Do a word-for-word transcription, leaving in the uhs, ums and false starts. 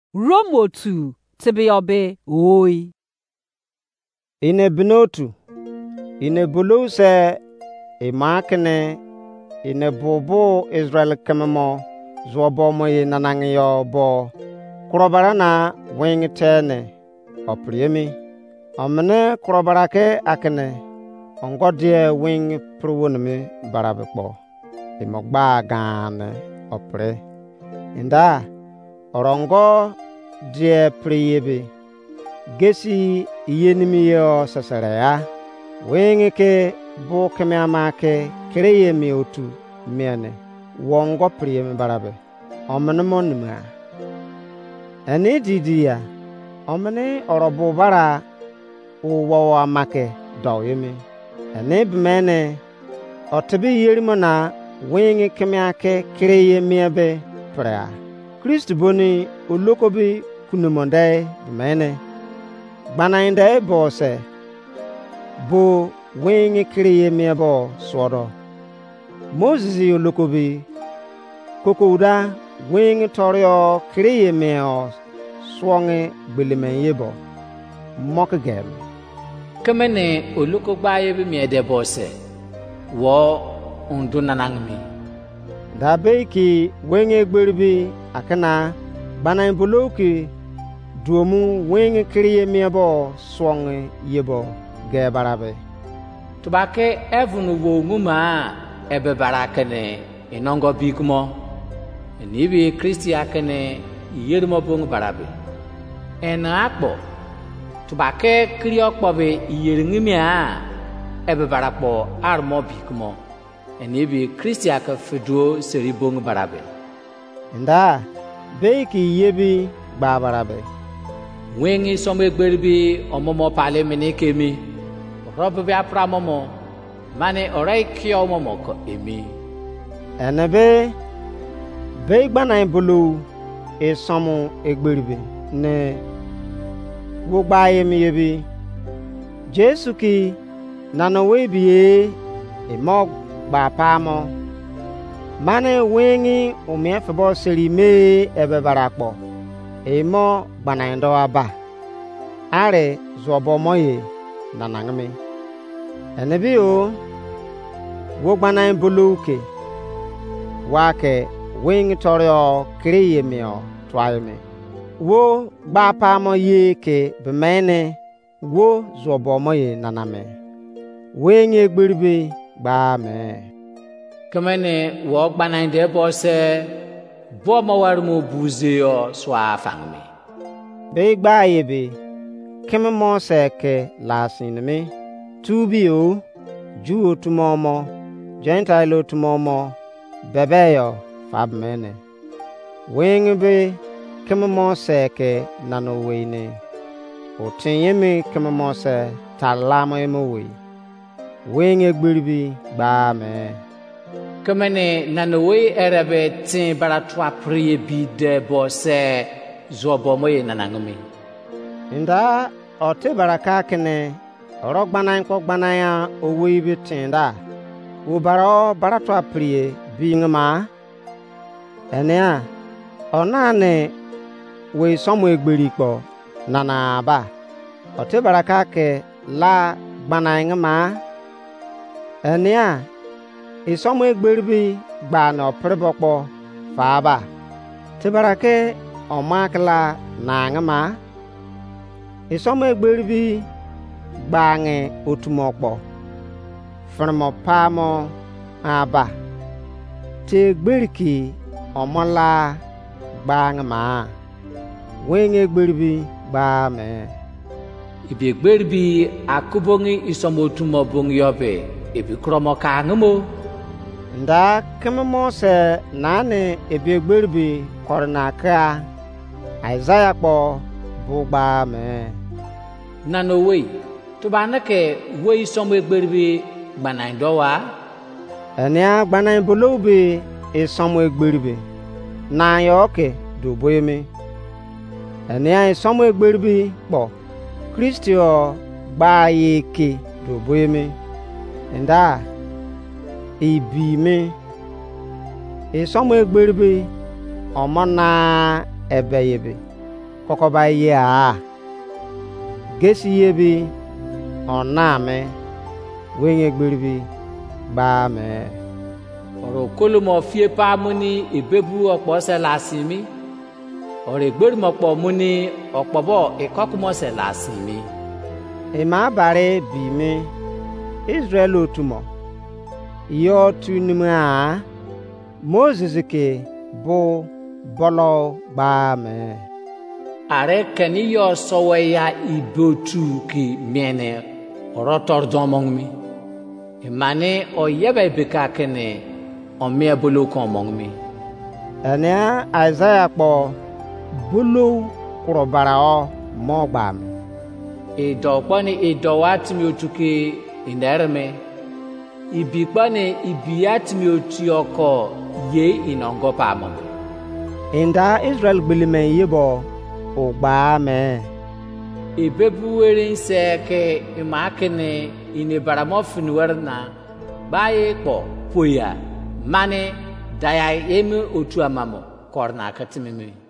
Romotu tibiobe oi. Ine binotu. Ine bulu se imakne ine bobo Israel kememo zobo moye nanangyo bo kurobarana wingtene opriemi amne kurobarake akne ongodie wing pruwunmi barabekpo imogba gane opre inda orongo die priyebe gesi yenimiyo sasareya wing ke bo kemamake kreye mi otu miene wongo priyemi barabe omne monma eni didia omne orobo bara uwo amake doyemi eni bmene otibi yerimona wing kemake kreye miebe pra Christ boni ulokobi kunumonde bmene gbanainde bose bo wing kreye miebo sodo Moses ulokobi kokouda wing torio kreye meo swonge bilimenyebo mokgem kemene oluko gbaye bi miede bose wo undunanangmi dabeki wing gberbi akana banan boloki duomu wing kreye miebo swonge yebo ge barabe tubake evunu wo nguma ebe barakene inongo bigmo nibi Kristi akene yermo bong barabe en akpo tubake kriokpo be yeringimia ebe barakpo armo bigmo nibi Kristi aka feduo seri bong barabe nda beki yebi ba barabe wengi sombe gberbi omomo pale menekemi robo bi apramomo mane orai kio momo ko emi enebe be gbana bulu e somu egberibe ne wo gbaye mi yebi Jesu ki nanowe biye e mo gba pamo mane wengi umie febo seri me ebe barakpo e mo gbana ndo aba are zobo moye nanangmi enebe o wo gbana bulu ke wake wing torio kreye meo twaime wo gba pamo ye ke bemene wo zobo moye naname wing egberibe gba me kemene wo gbanande bose bo mo warmo buzeo swa fangme be gba yebe keme mo seke lasinme tubio juo tumomo gentile tumomo bebeyo fabmene wing be keme mo seke nano weine otinyemi keme mo se talamo emowe wing egberibi gba me kemene nanowe erebe tin baratwa priye bide bose zobo moye nanangmi inda ote baraka kene orogbana nko gbana ya owo ibi tinda wo baro baratwa priye bingma enea onane we somo egberikpo nana ba ote baraka ke la gbana ngma enea isomo egberbi gba no prebokpo faaba te barake omakla na ngma isomo egberbi gbange otumokpo frmo pamo aba te gberiki omola gbangma wenge gberbi gba me ibi gberbi akubongi isomo tumo bong yobe ibi kromo kangmo nda kememo se nane ibi gberbi kornaka Isaiah po bugba me nanowe tubanake we isomo gberbi gbanandowa enia gbanan bolobi isomo egberbi na yoke do boyemi enia isomo egberbi po Christio gba yeke do boyemi nda ibi me isomo egberbi omona ebeyebe kokoba ye a gesi ye bi oname wenye gbiribi ba me oro kolomo fie pa muni ibebu opo se lasimi ore gberimo po muni opobo ikokumo se lasimi e ma bare bi me Israel otumo yo tunima Moses ke bo bolo ba me are keni yo soweya ibotu ki miene orotor domong mi imane o yebe beka kene o me bolo ko mong mi ene Isaiah po bolo kurobara o mo ba me e do pani e do watmi otuke inderme ibi pane ibi atmi otioko ye inongo pamo inda Israel bilime yebo o ba me ibebuwere nseke imakene inibaramo finwerna baye po poya mane daya emi otu amamo korna katimimi